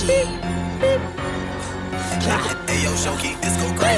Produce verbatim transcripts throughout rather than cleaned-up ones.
Hey yo, Shoki, this go crazy.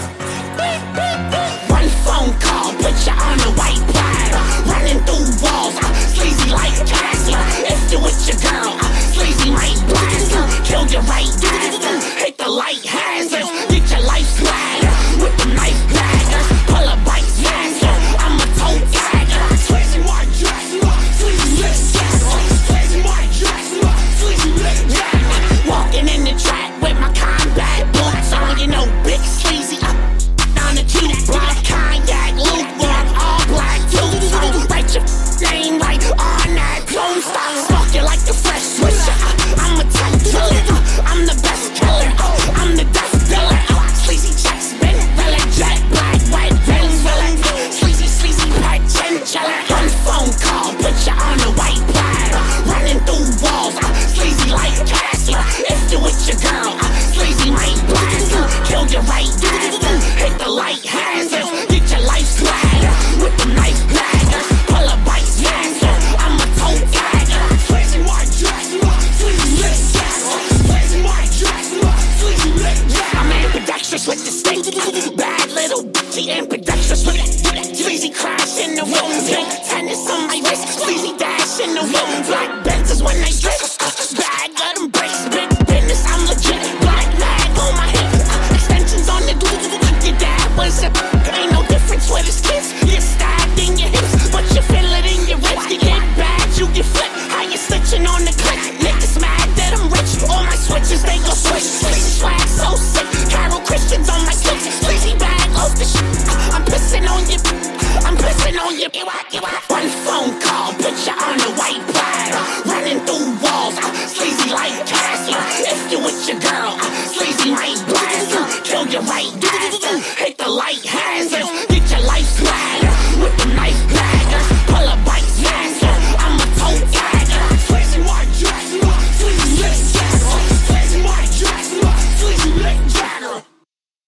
One phone call, put you on a white platter. Running through walls, uh, sleazy like Casper. If you with your girl, uh, sleazy might blast her. Kill you right after, hit the light hazards. Get your life splattered with the knife daggers. Pull a bike faster, I'm a toe tagger. Sleazy white dress, sleazy lit jagger. Sleazy white dress, sleazy lit jagger. Walking in the track with my combat boots on, you know, big sleazy. Uh, on the cute block, cognac, lukewarm, all black tubes. So write your name right on that tombstone. Smoke you like the fresh swisher. Uh, I'm a tight killer. Uh, I'm the best killer. Uh, I'm the death dealer. Uh, sleazy checks, been really jet black, white rings, really sleazy, sleazy pet chinchilla. One phone call, put you on a white platter. Running through walls, uh, sleazy like Casper. If you with your girl, uh, sleazy might blast her. Kill you right after, hit the light hazards. Get your life splattered with the knife daggers. Pull a bike faster, I'm a toe tagger. Sleazy white dress, sleazy lit jagger. Sleazy white dress, sleazy lit jagger. I'm ambidextrous with the stick. Bad little bitchy ambidextrous with it. Sleazy crash in the room. Pink tennis on my wrist. Sleazy dash in the room. Black Benzes when they drip. Bag of them bricks. Big business, I'm legit. Black bag on my hip. Extensions on the do. Your dad was a. Ain't no difference with his kids. You're stabbed in your hips, but you feel it in your ribs. You get bad, you get flipped. How you stitching on the clip? Niggas mad that I'm rich. All my switches, they go switch. Sleazy swag so sick. Carol Christians on my clips. Sleazy bag off the shit. I'm pissing on you. I'm pissing on you. One phone call, put you on a white platter. Running through walls, uh, sleazy like Casper. If you with your girl, uh, sleazy might blast her. Kill you right after, hit the light hazards. Get your life splattered with the knife.